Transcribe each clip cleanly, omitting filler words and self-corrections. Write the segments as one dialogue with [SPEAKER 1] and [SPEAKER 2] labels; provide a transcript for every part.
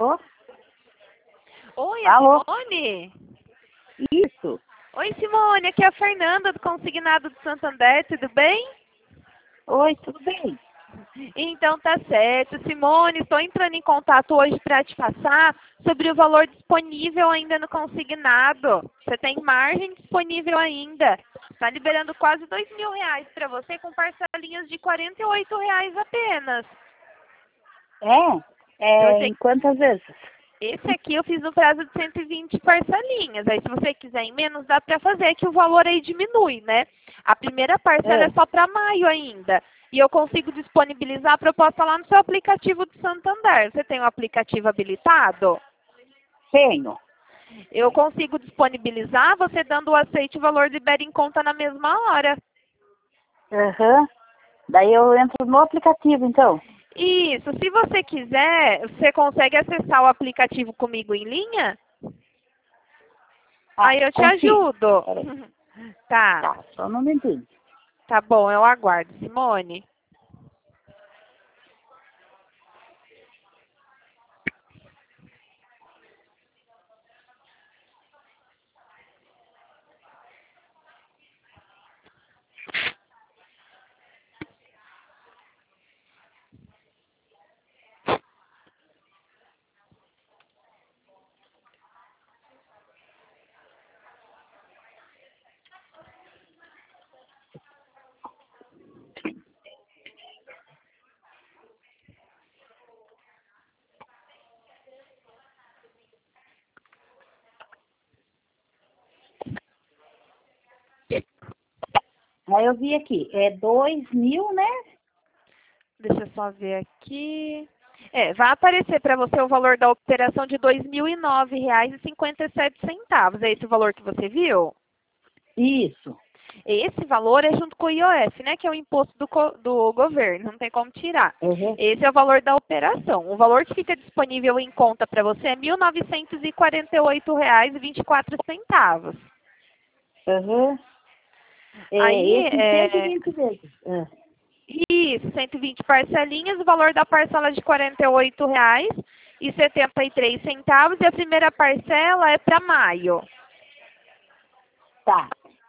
[SPEAKER 1] Ô,
[SPEAKER 2] Oi, é
[SPEAKER 1] alô?
[SPEAKER 2] Simone?
[SPEAKER 1] Isso.
[SPEAKER 2] Oi, Simone, aqui é a Fernanda do Consignado do Santander, tudo bem?
[SPEAKER 1] Oi, tudo bem?
[SPEAKER 2] Então tá certo. Simone, estou entrando em contato hoje para te passar sobre o valor disponível ainda no consignado. Você tem margem disponível ainda. Está liberando quase R$ 2.000 para você com parcelinhas de R$ 48 apenas. Se
[SPEAKER 1] Em
[SPEAKER 2] você
[SPEAKER 1] quantas vezes?
[SPEAKER 2] Esse aqui eu fiz no prazo de 120 parcelinhas. Aí, se você quiser em menos, dá para fazer, que o valor aí diminui, né? A primeira parcela é
[SPEAKER 1] É,
[SPEAKER 2] só para maio ainda. E eu consigo disponibilizar a proposta lá no seu aplicativo do Santander. Você tem o aplicativo habilitado?
[SPEAKER 1] tenho.
[SPEAKER 2] Eu consigo disponibilizar, você dando o aceite, o valor libera em conta na mesma hora.
[SPEAKER 1] Aham. Daí eu entro no aplicativo, então.
[SPEAKER 2] Isso. Se você quiser, você consegue acessar o aplicativo comigo em linha?
[SPEAKER 1] Ah,
[SPEAKER 2] Aí eu te
[SPEAKER 1] consigo.
[SPEAKER 2] ajudo.
[SPEAKER 1] Peraí.
[SPEAKER 2] Tá.
[SPEAKER 1] Tá, só um momentinho.
[SPEAKER 2] Tá bom, eu aguardo, Simone.
[SPEAKER 1] Aí eu vi aqui, é 2.000, né?
[SPEAKER 2] Deixa eu só ver aqui. Vai aparecer para você o valor da operação de R$ 2.009,57. É esse o valor que você viu?
[SPEAKER 1] Isso.
[SPEAKER 2] Esse valor é junto com o IOF, né? Que é o imposto do governo, não tem como tirar.
[SPEAKER 1] Uhum.
[SPEAKER 2] Esse é o valor da operação. O valor que fica disponível em conta para você é R$ 1.948,24.
[SPEAKER 1] Uhum.
[SPEAKER 2] Aí,
[SPEAKER 1] Esse em 120 vezes.
[SPEAKER 2] isso, 120 parcelinhas, o valor da parcela é de R$ 48,73 e a primeira parcela é para maio.
[SPEAKER 1] Tá.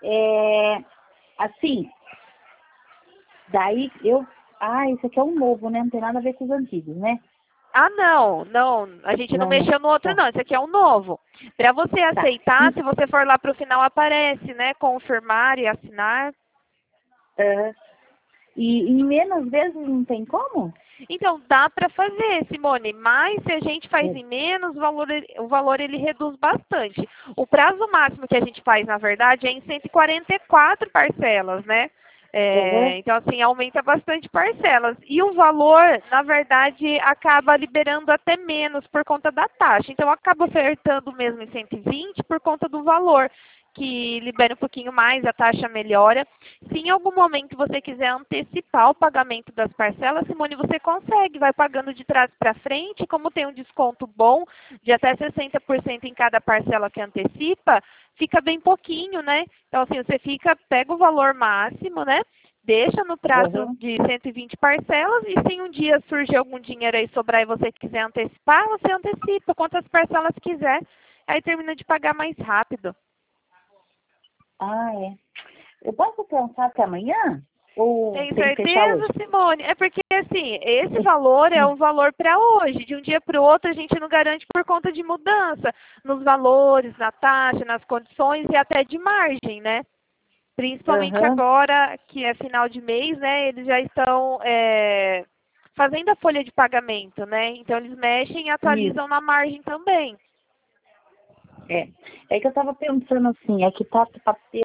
[SPEAKER 1] Assim, daí eu... Ah, esse aqui é um novo, né? Não tem nada a ver com os antigos, né?
[SPEAKER 2] Ah, não, não, a gente não
[SPEAKER 1] Não, não.
[SPEAKER 2] mexeu no outro
[SPEAKER 1] Tá.
[SPEAKER 2] não, esse aqui é um novo. Para você
[SPEAKER 1] Tá.
[SPEAKER 2] aceitar, se você for lá para o final aparece, né, confirmar e assinar.
[SPEAKER 1] É, e em menos vezes não tem como?
[SPEAKER 2] Então, dá para fazer, Simone, mas se a gente faz
[SPEAKER 1] É.
[SPEAKER 2] em menos, o valor ele reduz bastante. O prazo máximo que a gente faz, na verdade, é em 144 parcelas, né?
[SPEAKER 1] Uhum.
[SPEAKER 2] Então, assim, aumenta bastante parcelas. E o valor, na verdade, acaba liberando até menos por conta da taxa. Então, acaba ofertando mesmo em 120 por conta do valor, que libera um pouquinho mais, a taxa melhora. Se em algum momento você quiser antecipar o pagamento das parcelas, Simone, você consegue, vai pagando de trás para frente, como tem um desconto bom de até 60% em cada parcela que antecipa, fica bem pouquinho, né? Então, assim, você pega o valor máximo, né? Deixa no prazo
[SPEAKER 1] Uhum.
[SPEAKER 2] de 120 parcelas e se um dia surgir algum dinheiro aí sobrar e você quiser antecipar, você antecipa quantas parcelas quiser, aí termina de pagar mais rápido.
[SPEAKER 1] Ah, é. Eu posso pensar até amanhã? Ou
[SPEAKER 2] Tem
[SPEAKER 1] tem que fechar
[SPEAKER 2] certeza,
[SPEAKER 1] hoje?
[SPEAKER 2] Simone? É porque, assim, esse valor é o valor para hoje. De um dia para o outro, a gente não garante por conta de mudança nos valores, na taxa, nas condições e até de margem, né? Principalmente
[SPEAKER 1] Aham.
[SPEAKER 2] agora, que é final de mês, né? Eles já estão fazendo a folha de pagamento, né? Então, eles mexem e
[SPEAKER 1] Isso.
[SPEAKER 2] atualizam na margem também.
[SPEAKER 1] É. É que eu tava pensando assim, é que tá para ter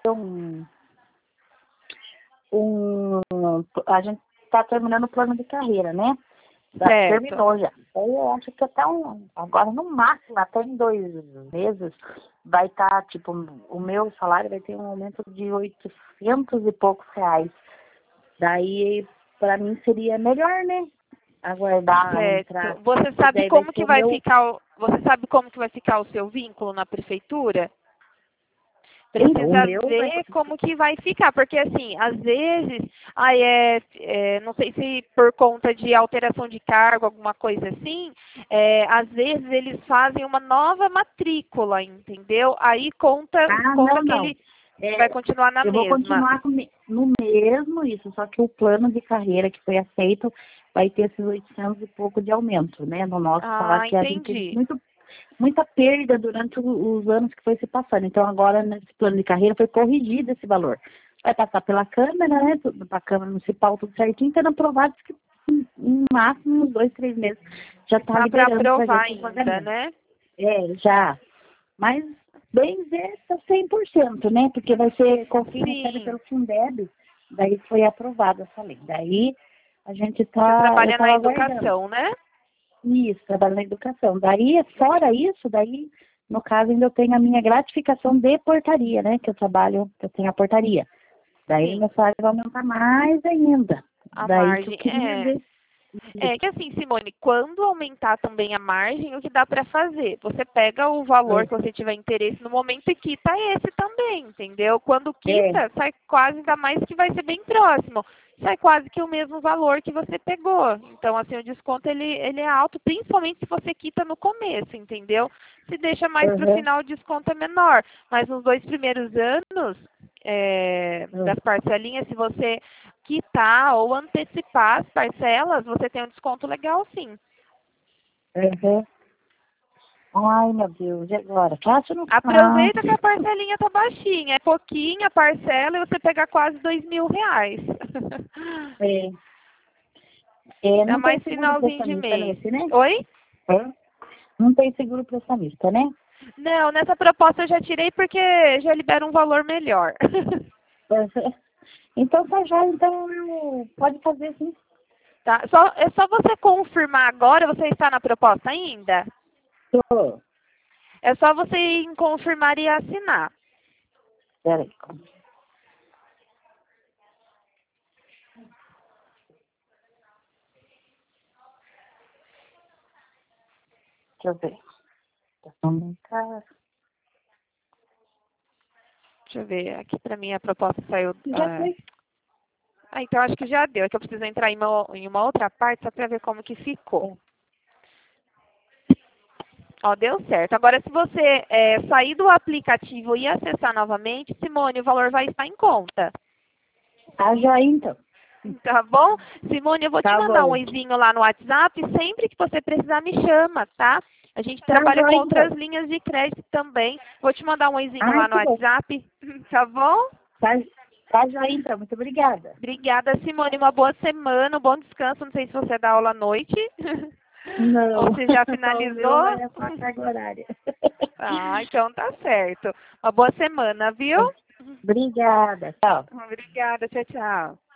[SPEAKER 1] um... A gente tá terminando o plano de carreira, né? Já
[SPEAKER 2] Certo.
[SPEAKER 1] terminou já. Aí eu acho que até agora no máximo, até em 2 meses, vai estar, tipo, o meu salário vai ter um aumento de 800 e poucos reais. Daí, para mim seria melhor, né? Aguardar
[SPEAKER 2] Certo.
[SPEAKER 1] entrar.
[SPEAKER 2] Você
[SPEAKER 1] E
[SPEAKER 2] sabe
[SPEAKER 1] daí vai
[SPEAKER 2] como
[SPEAKER 1] ser
[SPEAKER 2] que
[SPEAKER 1] o
[SPEAKER 2] vai
[SPEAKER 1] meu.
[SPEAKER 2] ficar você sabe como que vai ficar o seu vínculo na prefeitura? Precisa
[SPEAKER 1] o meu
[SPEAKER 2] ver como que vai ficar, porque assim, às vezes, não sei se por conta de alteração de cargo, alguma coisa assim, às vezes eles fazem uma nova matrícula, entendeu? Aí conta
[SPEAKER 1] não,
[SPEAKER 2] que
[SPEAKER 1] não.
[SPEAKER 2] ele vai continuar na
[SPEAKER 1] Eu vou
[SPEAKER 2] mesma.
[SPEAKER 1] continuar no mesmo isso, só que o plano de carreira que foi aceito vai ter esses 800 e pouco de aumento, né? No nosso salário,
[SPEAKER 2] Ah,
[SPEAKER 1] que a gente teve
[SPEAKER 2] entendi.
[SPEAKER 1] muita perda durante os anos que foi se passando. Então, agora, nesse plano de carreira, foi corrigido esse valor. Vai passar pela Câmara, né? Para a Câmara Municipal, tudo certinho, sendo aprovado que no máximo uns 2, 3 meses já está
[SPEAKER 2] Tá para
[SPEAKER 1] liberando para a
[SPEAKER 2] aprovar
[SPEAKER 1] gente o
[SPEAKER 2] ainda,
[SPEAKER 1] pagamento.
[SPEAKER 2] né?
[SPEAKER 1] Já. Mas, bem dizer, está 100%, né? Porque vai ser conferida
[SPEAKER 2] Sim.
[SPEAKER 1] pelo Fundeb, daí foi aprovada essa lei. Daí a gente
[SPEAKER 2] Você
[SPEAKER 1] eu
[SPEAKER 2] trabalha na
[SPEAKER 1] estava aguardando.
[SPEAKER 2] educação, né?
[SPEAKER 1] Isso, trabalho na educação. Daí, fora isso, daí, no caso, ainda eu tenho a minha gratificação de portaria, né? Que eu tenho a portaria. Daí,
[SPEAKER 2] Sim.
[SPEAKER 1] meu salário vai aumentar mais ainda.
[SPEAKER 2] A
[SPEAKER 1] Daí que eu
[SPEAKER 2] margem.
[SPEAKER 1] queria ver
[SPEAKER 2] É
[SPEAKER 1] isso.
[SPEAKER 2] que assim, Simone, quando aumentar também a margem, o que dá para fazer? Você pega o valor que você tiver interesse no momento e quita esse também, entendeu? Quando
[SPEAKER 1] É,
[SPEAKER 2] quita, sai quase, ainda mais que vai ser bem próximo, sai quase que o mesmo valor que você pegou. Então, assim, o desconto ele é alto, principalmente se você quita no começo, entendeu? Se deixa mais para o
[SPEAKER 1] uhum,
[SPEAKER 2] final, o desconto é menor. Mas nos 2 primeiros anos das parcelinhas, se você quitar ou antecipar as parcelas, você tem um desconto legal, sim.
[SPEAKER 1] uhum. Ai, meu Deus, e agora? Fácil não fácil.
[SPEAKER 2] Aproveita que a parcelinha tá baixinha. É pouquinha a parcela e você pega quase R$ 2.000.
[SPEAKER 1] É, é,
[SPEAKER 2] É
[SPEAKER 1] não tem
[SPEAKER 2] mais
[SPEAKER 1] seguro
[SPEAKER 2] finalzinho de
[SPEAKER 1] prestamista
[SPEAKER 2] mês.
[SPEAKER 1] nesse, né?
[SPEAKER 2] Oi?
[SPEAKER 1] É. Não tem seguro prestamista, né?
[SPEAKER 2] Não, nessa proposta eu já tirei porque já libera um valor melhor.
[SPEAKER 1] Uhum. Então, tá já, então, pode fazer sim.
[SPEAKER 2] Tá? É só você confirmar agora, você está na proposta ainda?
[SPEAKER 1] Tô.
[SPEAKER 2] É só você ir em confirmar e assinar.
[SPEAKER 1] Peraí. Deixa eu ver. Tá.
[SPEAKER 2] Deixa eu ver, aqui pra mim a proposta saiu.
[SPEAKER 1] Já foi.
[SPEAKER 2] Então acho que já deu. É que eu preciso entrar em uma outra parte só pra ver como que ficou. Ó, deu certo. Agora, se você sair do aplicativo e acessar novamente, Simone, o valor vai estar em conta.
[SPEAKER 1] Tá já, então.
[SPEAKER 2] Tá bom? Simone, eu vou te
[SPEAKER 1] Tá
[SPEAKER 2] mandar um
[SPEAKER 1] bom.
[SPEAKER 2] oizinho lá no WhatsApp. Sempre que você precisar, me chama, tá? A gente
[SPEAKER 1] Tá
[SPEAKER 2] trabalha
[SPEAKER 1] já,
[SPEAKER 2] com outras
[SPEAKER 1] então.
[SPEAKER 2] linhas de crédito também. Vou te mandar um oizinho
[SPEAKER 1] Ai,
[SPEAKER 2] lá no
[SPEAKER 1] que bom.
[SPEAKER 2] WhatsApp. Tá bom?
[SPEAKER 1] Tá já, então. Muito obrigada.
[SPEAKER 2] Obrigada, Simone. Uma boa semana, um bom descanso. Não sei se você dá aula à noite. Ou
[SPEAKER 1] Não.
[SPEAKER 2] se já
[SPEAKER 1] Só o meu
[SPEAKER 2] finalizou.
[SPEAKER 1] é só a carga horária.
[SPEAKER 2] Ah, então tá certo. Uma boa semana, viu?
[SPEAKER 1] Obrigada. Tchau.
[SPEAKER 2] Obrigada, tchau, tchau.